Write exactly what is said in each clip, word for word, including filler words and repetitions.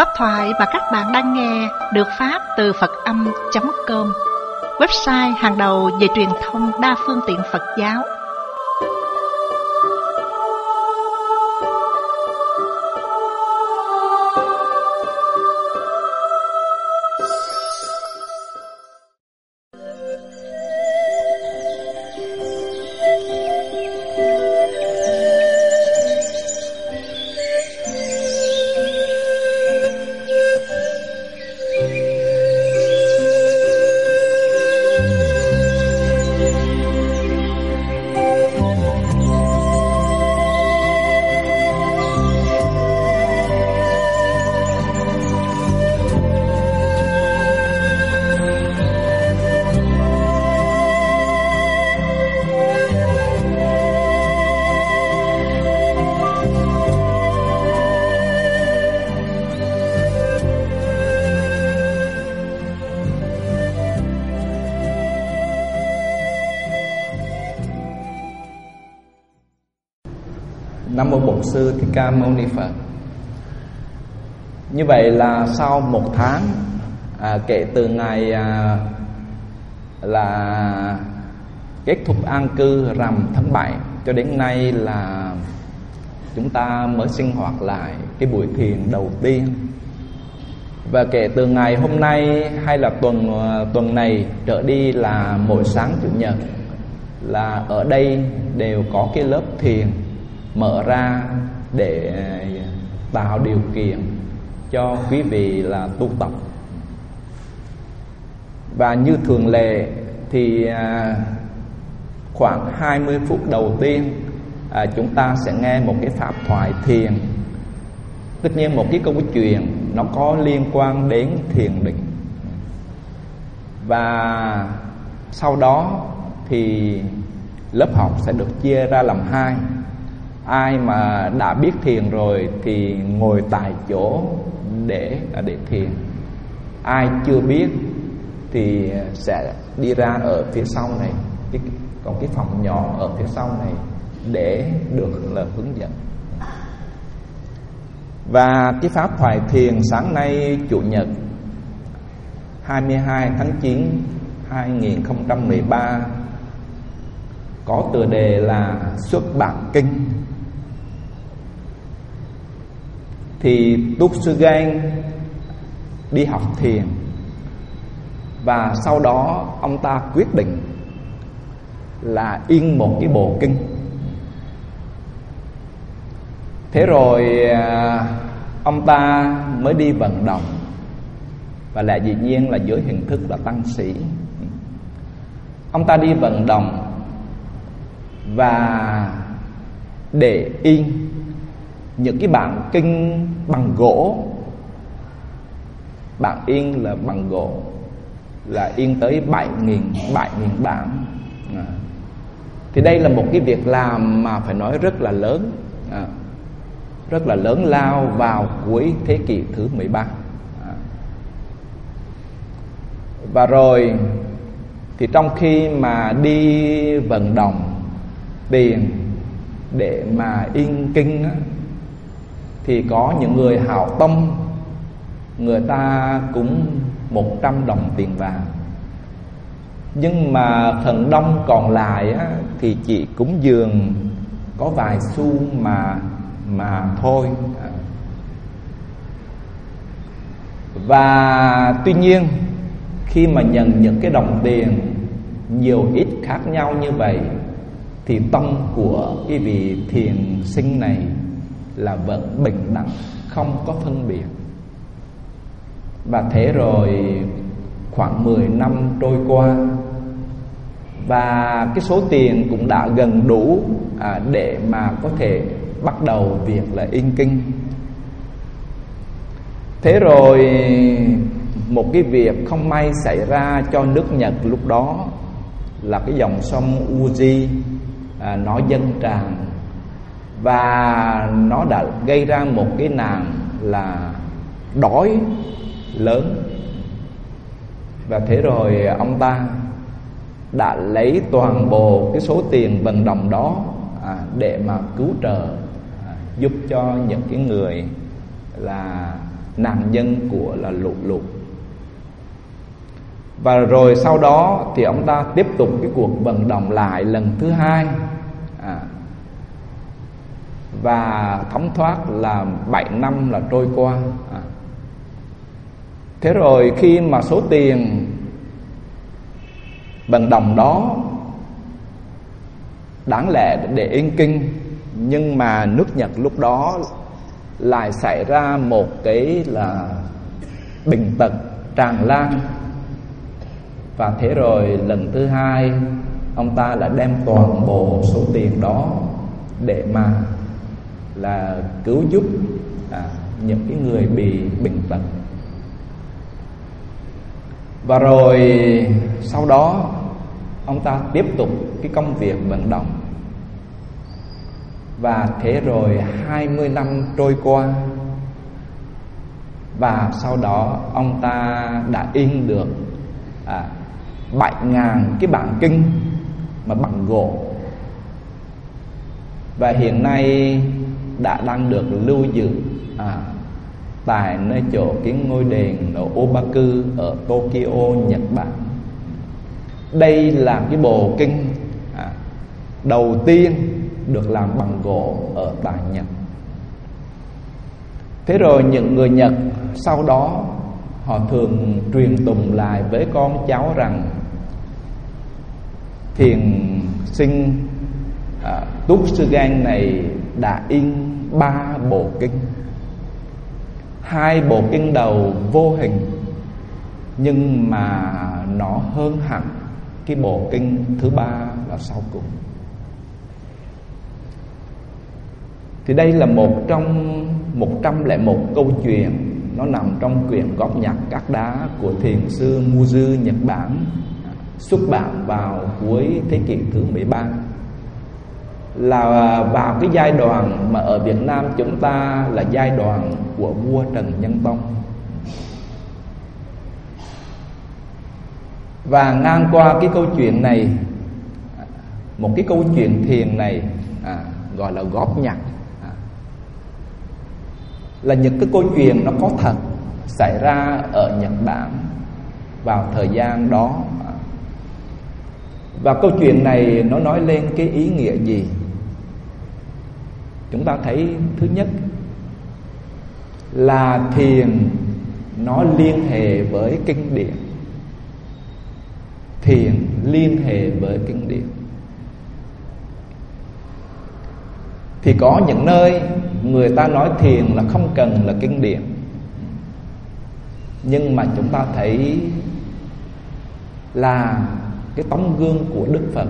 Pháp thoại mà các bạn đang nghe được phát từ Phật Âm chấm com, website hàng đầu về truyền thông đa phương tiện Phật giáo. Nam mô Bổn Sư Thích Ca Mâu Ni Phật. Như vậy là sau một tháng à, kể từ ngày à, là kết thúc an cư rằm tháng bảy cho đến nay là chúng ta mới sinh hoạt lại cái buổi thiền đầu tiên. Và kể từ ngày hôm nay hay là tuần tuần này trở đi là mỗi sáng chủ nhật là ở đây đều có cái lớp thiền mở ra để tạo điều kiện cho quý vị là tu tập. Và như thường lệ thì khoảng hai mươi phút đầu tiên chúng ta sẽ nghe một cái pháp thoại thiền. Tất nhiên một cái câu chuyện nó có liên quan đến thiền định. Và sau đó thì lớp học sẽ được chia ra làm hai. Ai mà đã biết thiền rồi thì ngồi tại chỗ để để thiền. Ai chưa biết thì sẽ đi ra ở phía sau này, cái, còn cái phòng nhỏ ở phía sau này để được là hướng dẫn. Và cái pháp thoại thiền sáng nay chủ nhật hai mươi hai tháng chín hai nghìn không trăm mười ba có tựa đề là Xuất Bản Kinh. Thì Túc Sư Gan đi học thiền và sau đó ông ta quyết định là in một cái bộ kinh. Thế rồi ông ta mới đi vận động, và lại dĩ nhiên là dưới hình thức là tăng sĩ. Ông ta đi vận động và để in những cái bản kinh bằng gỗ. Bản in là bằng gỗ, là in tới bảy nghìn bản. à. Thì đây là một cái việc làm mà phải nói rất là lớn, à, rất là lớn lao vào cuối thế kỷ thứ mười ba. à. Và rồi thì trong khi mà đi vận động tiền để mà in kinh á, thì có những người hảo tâm, người ta cũng một trăm đồng tiền vàng. Nhưng mà phần đông còn lại á, thì chỉ cúng dường có vài xu mà mà thôi. Và tuy nhiên khi mà nhận những cái đồng tiền nhiều ít khác nhau như vậy thì tâm của cái vị thiền sinh này là vẫn bình đẳng, không có phân biệt. Và thế rồi khoảng mười năm trôi qua, và cái số tiền cũng đã gần đủ à, để mà có thể bắt đầu việc là in kinh. Thế rồi một cái việc không may xảy ra cho nước Nhật lúc đó là cái dòng sông Uji à, nó dâng tràn, và nó đã gây ra một cái nạn là đói lớn. Và thế rồi ông ta đã lấy toàn bộ cái số tiền vận động đó à, để mà cứu trợ, à, giúp cho những cái người là nạn nhân của là lũ lụt. Và rồi sau đó thì ông ta tiếp tục cái cuộc vận động lại lần thứ hai, à, và thấm thoát là bảy năm là trôi qua. à. Thế rồi khi mà số tiền vận động đó đáng lẽ để in kinh, nhưng mà nước Nhật lúc đó lại xảy ra một cái là bệnh tật tràn lan. Và thế rồi lần thứ hai ông ta đã đem toàn bộ số tiền đó để mà là cứu giúp à, những cái người bị bệnh tật. Và rồi sau đó ông ta tiếp tục cái công việc vận động. Và thế rồi hai mươi năm trôi qua, và sau đó ông ta đã in được à, bảy ngàn cái bản kinh mà bằng gỗ. Và hiện nay đã đang được lưu giữ à, tại nơi chỗ cái ngôi đền ở Obaku ở Tokyo, Nhật Bản. Đây là cái bộ kinh à, đầu tiên được làm bằng gỗ ở tại Nhật. Thế rồi những người Nhật sau đó họ thường truyền tụng lại với con cháu rằng thiền sinh à, Tsugen này đã in ba bộ kinh. Hai bộ kinh đầu vô hình, nhưng mà nó hơn hẳn cái bộ kinh thứ ba là sau cùng. Thì đây là một trong một trăm lẻ một câu chuyện, nó nằm trong quyển góp nhặt các đá của thiền sư Muzu Nhật Bản, xuất bản vào cuối thế kỷ thứ mười ba. Là vào cái giai đoạn mà ở Việt Nam chúng ta là giai đoạn của vua Trần Nhân Tông. Và ngang qua cái câu chuyện này, một cái câu chuyện thiền này à, gọi là góp nhặt, à, là những cái câu chuyện nó có thật xảy ra ở Nhật Bản vào thời gian đó. Và câu chuyện này nó nói lên cái ý nghĩa gì? Chúng ta thấy thứ nhất là thiền nó liên hệ với kinh điển. Thiền liên hệ với kinh điển. Thì có những nơi người ta nói thiền là không cần là kinh điển, nhưng mà chúng ta thấy là cái tấm gương của Đức Phật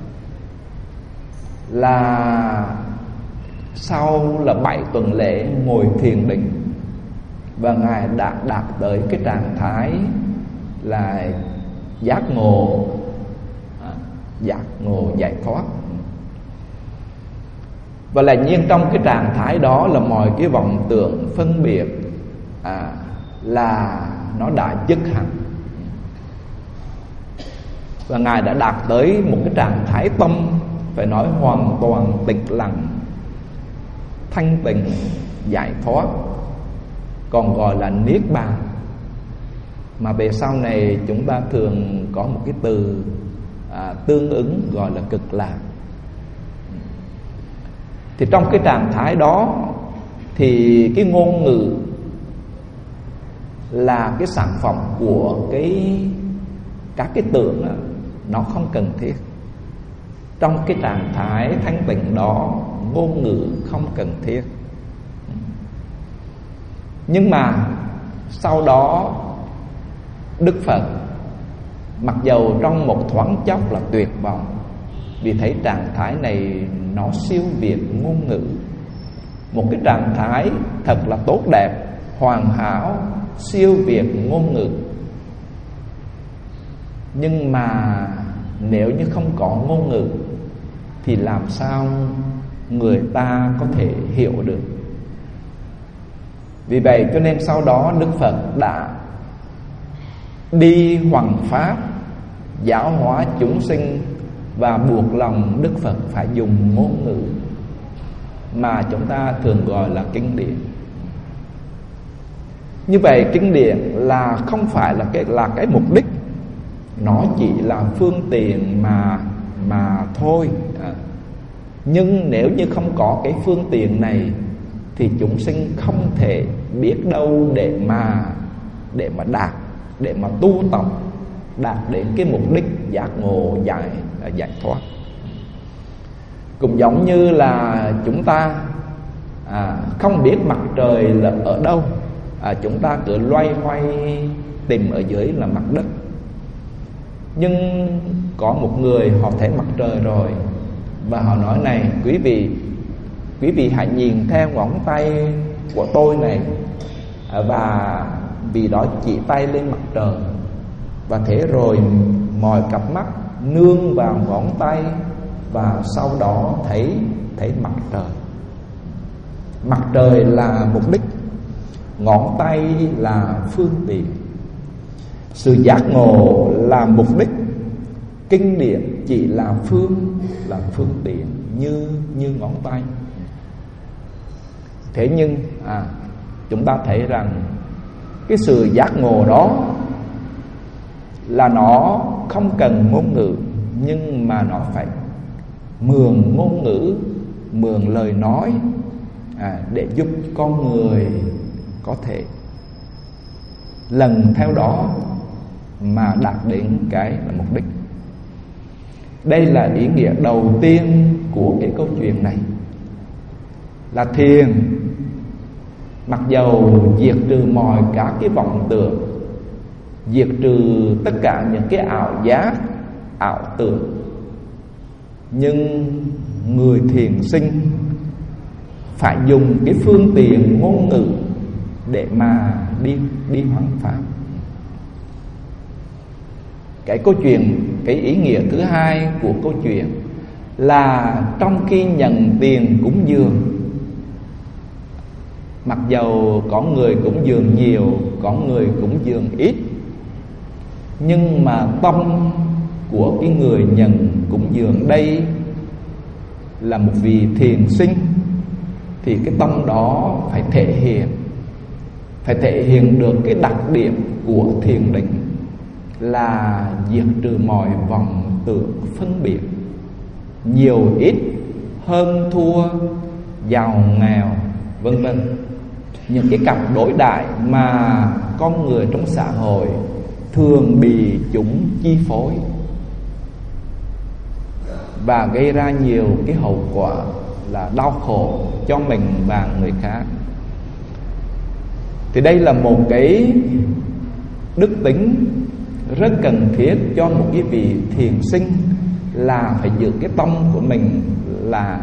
là sau là bảy tuần lễ ngồi thiền định, và Ngài đã đạt tới cái trạng thái là giác ngộ, giác ngộ giải thoát. Và là nhiên trong cái trạng thái đó là mọi cái vọng tưởng phân biệt à, là nó đã dứt hẳn. Và Ngài đã đạt tới một cái trạng thái tâm phải nói hoàn toàn tĩnh lặng, thanh tịnh, giải thoát, còn gọi là niết bàn, mà về sau này chúng ta thường có một cái từ à, tương ứng gọi là cực lạc. Thì trong cái trạng thái đó thì cái ngôn ngữ là cái sản phẩm của cái các cái tưởng đó, nó không cần thiết. Trong cái trạng thái thanh tịnh đó, ngôn ngữ không cần thiết. Nhưng mà sau đó Đức Phật mặc dầu trong một thoáng chốc là tuyệt vọng, vì thấy trạng thái này nó siêu việt ngôn ngữ, một cái trạng thái thật là tốt đẹp, hoàn hảo, siêu việt ngôn ngữ. Nhưng mà nếu như không có ngôn ngữ thì làm sao người ta có thể hiểu được? Vì vậy cho nên sau đó Đức Phật đã đi hoằng pháp, giáo hóa chúng sinh, và buộc lòng Đức Phật phải dùng ngôn ngữ mà chúng ta thường gọi là kinh điển. Như vậy kinh điển là không phải là cái là cái mục đích, nó chỉ là phương tiện mà mà thôi. À, nhưng nếu như không có cái phương tiện này thì chúng sinh không thể biết đâu để mà để mà đạt, để mà tu tập đạt đến cái mục đích giác ngộ giải giải thoát. Cũng giống như là chúng ta à, không biết mặt trời là ở đâu, à, chúng ta cứ loay hoay tìm ở dưới là mặt đất. Nhưng có một người họ thấy mặt trời rồi, và họ nói này, quý vị quý vị hãy nhìn theo ngón tay của tôi này, à, và vì đó chỉ tay lên mặt trời, và thế rồi mọi cặp mắt nương vào ngón tay, và sau đó thấy thấy mặt trời. Mặt trời là mục đích, ngón tay là phương tiện. Sự giác ngộ là mục đích, kinh điển chỉ là phương là phương tiện như như ngón tay. Thế nhưng à, chúng ta thấy rằng cái sự giác ngộ đó là nó không cần ngôn ngữ, nhưng mà nó phải mượn ngôn ngữ, mượn lời nói à, để giúp con người có thể lần theo đó mà đạt đến cái là mục đích. Đây là ý nghĩa đầu tiên của cái câu chuyện này, là thiền mặc dầu diệt trừ mọi cả cái vọng tưởng, diệt trừ tất cả những cái ảo giác, ảo tưởng, nhưng người thiền sinh phải dùng cái phương tiện ngôn ngữ để mà đi đi hoằng pháp. Cái câu chuyện, cái ý nghĩa thứ hai của câu chuyện là trong khi nhận tiền cúng dường, mặc dầu có người cúng dường nhiều, có người cúng dường ít, nhưng mà tâm của cái người nhận cúng dường đây là một vị thiền sinh, thì cái tâm đó phải thể hiện, phải thể hiện được cái đặc điểm của thiền định là diệt trừ mọi vọng tưởng phân biệt, nhiều ít, hơn thua, giàu nghèo, vân vân. Những cái cặp đối đại mà con người trong xã hội thường bị chúng chi phối và gây ra nhiều cái hậu quả là đau khổ cho mình và người khác. Thì đây là một cái đức tính rất cần thiết cho một cái vị thiền sinh, là phải giữ cái tâm của mình là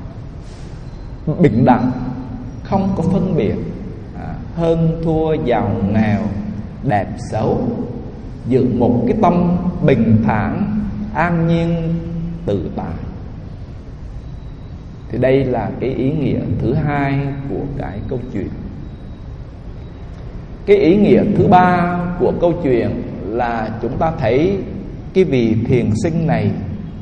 bình đẳng, không có phân biệt à, hơn thua, giàu nghèo, đẹp xấu, giữ một cái tâm bình thản, an nhiên, tự tại. Thì đây là cái ý nghĩa thứ hai của cái câu chuyện. Cái ý nghĩa thứ ba của câu chuyện là chúng ta thấy cái vị thiền sinh này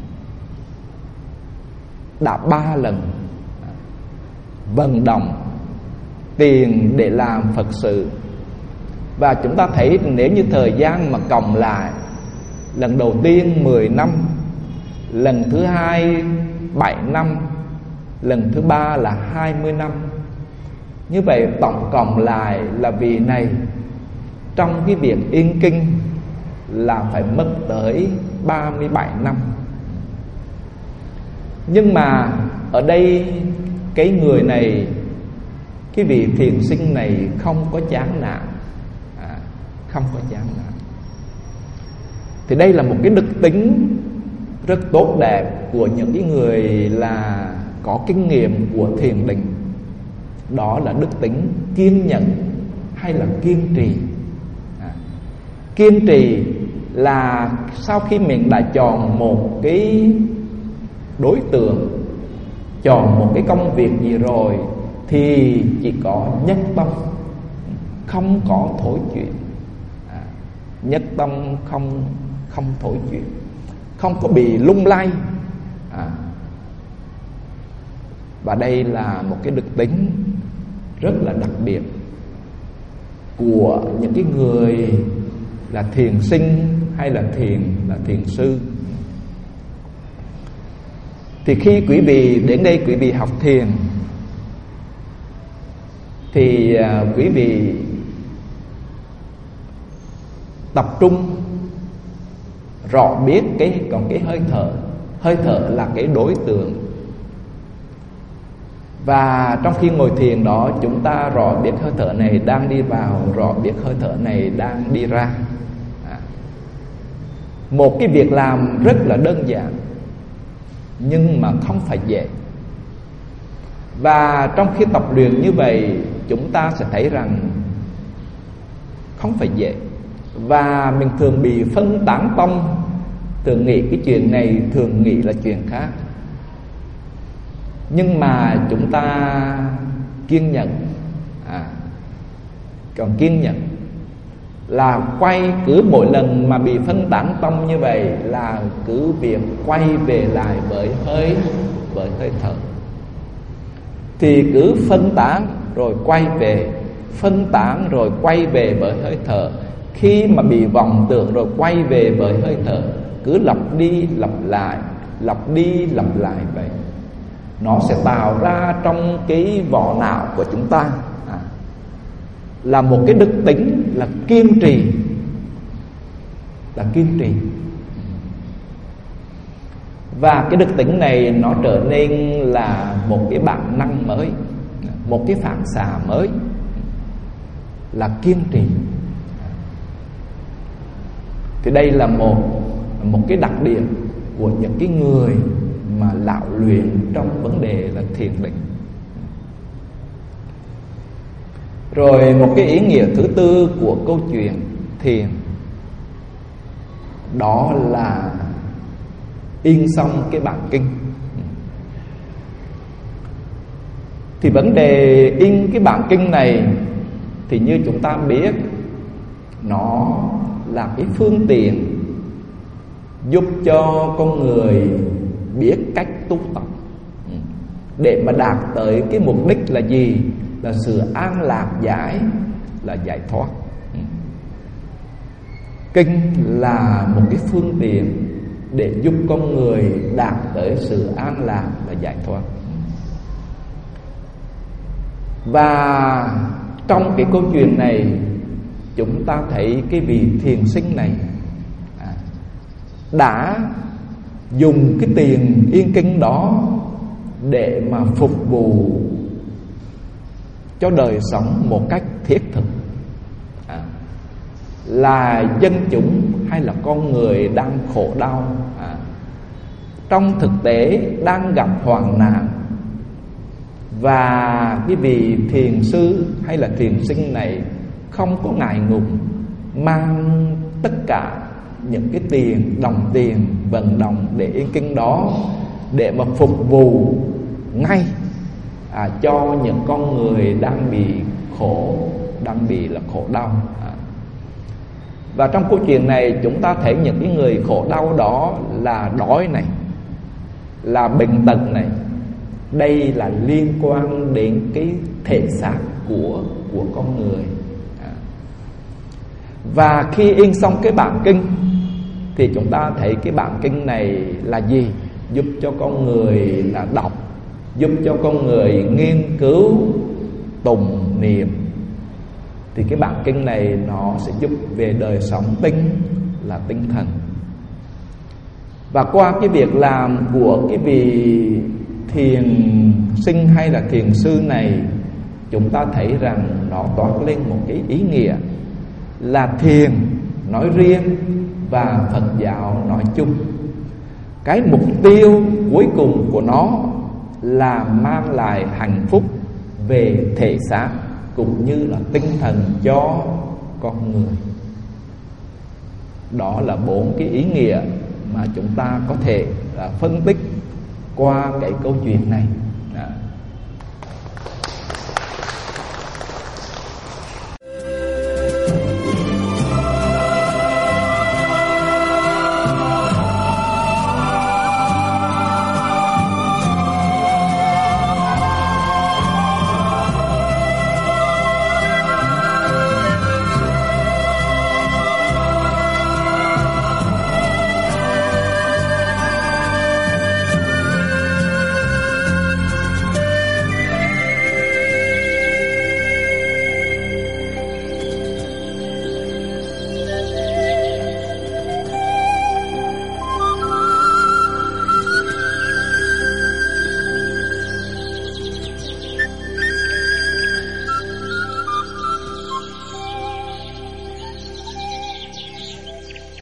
đã ba lần vận động tiền để làm Phật sự. Và chúng ta thấy nếu như thời gian mà cộng lại, lần đầu tiên mười năm, lần thứ hai bảy năm, lần thứ ba là hai mươi năm. Như vậy tổng cộng lại là vị này trong cái việc yên kinh là phải mất tới ba mươi bảy năm. Nhưng mà ở đây cái người này, cái vị thiền sinh này không có chán nản, à, không có chán nản. Thì đây là một cái đức tính rất tốt đẹp của những cái người là có kinh nghiệm của thiền định. Đó là đức tính kiên nhẫn hay là kiên trì. à, Kiên trì là sau khi mình đã chọn một cái đối tượng, chọn một cái công việc gì rồi, thì chỉ có nhất tâm, không có thối chuyển. à, Nhất tâm không không thối chuyển, không có bị lung lay. à, Và đây là một cái đức tính rất là đặc biệt. của những cái người là thiền sinh hay là thiền là thiền sư. Thì khi quý vị đến đây quý vị học thiền thì uh, quý vị tập trung rõ biết cái còn cái hơi thở. Hơi thở là cái đối tượng. Và trong khi ngồi thiền đó, chúng ta rõ biết hơi thở này đang đi vào, rõ biết hơi thở này đang đi ra. à. Một cái việc làm rất là đơn giản, nhưng mà không phải dễ. Và trong khi tập luyện như vậy, chúng ta sẽ thấy rằng không phải dễ. Và mình thường bị phân tán tâm, thường nghĩ cái chuyện này, thường nghĩ là chuyện khác. Nhưng mà chúng ta kiên nhẫn, à, còn kiên nhẫn là quay, cứ mỗi lần mà bị phân tán tâm như vậy là cứ việc quay về lại với hơi với hơi thở. Thì cứ phân tán rồi quay về, phân tán rồi quay về với hơi thở. Khi mà bị vọng tưởng rồi quay về với hơi thở, cứ lặp đi lặp lại, lặp đi lặp lại vậy. Nó sẽ tạo ra trong cái vỏ não của chúng ta à, là một cái đức tính là kiên trì. Là kiên trì. Và cái đức tính này nó trở nên là một cái bản năng mới, một cái phản xạ mới, là kiên trì. Thì đây là một một cái đặc điểm của những cái người mà lão luyện trong vấn đề là thiền định. Rồi một cái ý nghĩa thứ tư của câu chuyện thiền, đó là in xong cái bản kinh. Thì vấn đề in cái bản kinh này thì như chúng ta biết, nó là cái phương tiện giúp cho con người biết cách tu tập để mà đạt tới cái mục đích là gì? Là sự an lạc giải, là giải thoát. Kinh là một cái phương tiện để giúp con người đạt tới sự an lạc và giải thoát. Và trong cái câu chuyện này, chúng ta thấy cái vị thiền sinh này à, đã dùng cái tiền yên kinh đó để mà phục vụ cho đời sống một cách thiết thực. à, Là dân chúng hay là con người đang khổ đau, à, trong thực tế đang gặp hoạn nạn. Và cái vị thiền sư hay là thiền sinh này không có ngại ngùng mang tất cả những cái tiền, đồng tiền, vận động để yên kinh đó, để mà phục vụ ngay à, cho những con người đang bị khổ, đang bị là khổ đau. à. Và trong câu chuyện này chúng ta thấy những cái người khổ đau đó là đói này, là bệnh tật này. Đây là liên quan đến cái thể xác của của con người. à. Và khi in xong cái bản kinh thì chúng ta thấy cái bản kinh này là gì? Giúp cho con người là đọc, giúp cho con người nghiên cứu, tụng niệm. Thì cái bản kinh này nó sẽ giúp về đời sống tinh là tinh thần. Và qua cái việc làm của cái vị thiền sinh hay là thiền sư này, chúng ta thấy rằng nó toát lên một cái ý nghĩa là thiền nói riêng và Phật giáo nói chung. Cái mục tiêu cuối cùng của nó là mang lại hạnh phúc về thể xác cũng như là tinh thần cho con người. Đó là bốn cái ý nghĩa mà chúng ta có thể phân tích qua cái câu chuyện này.